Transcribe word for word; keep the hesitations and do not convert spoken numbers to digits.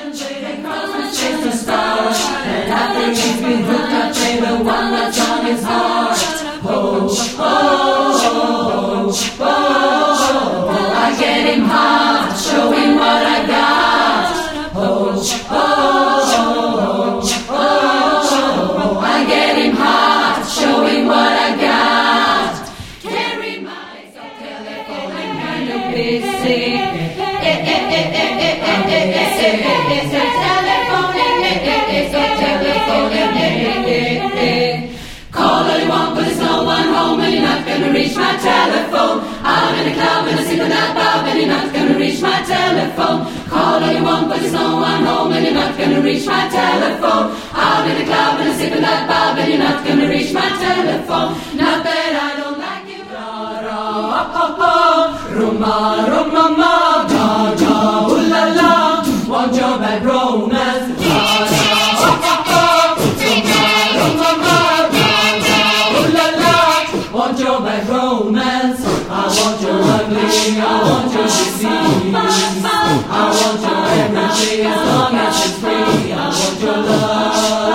concentrating, concentrates the start. And after he's been hooked, I play the one that's on his heart. Oh, oh, oh, oh, oh, oh, I get him hot, show him what I got. Oh, oh, oh, oh, oh, I get him hot, show him what I got. Carry myself, telephone, I'm kind of busy. Eh, eh, eh, eh, eh, eh, eh, eh, eh, eh, so telephoning, eh, eh, eh, so telephoning, eh, eh, eh. Call all you want, but there's no one home, and you're not gonna reach my telephone. I'm in a club and I sip in that pub, and you're not gonna reach my telephone. Call all you want, but there's no one home, and you're not gonna reach my telephone. I'm in a club and I sip in that pub, and you're not gonna reach my telephone. Not that I don't like you. Da da pa pa, rumba rumba ma, da da ooh la la. Want your bad romance? Da da pa pa, rumba rumba ma. Want your bad romance, I want your ugly, I want your disease, I want your everything as long as it's free, I want your love.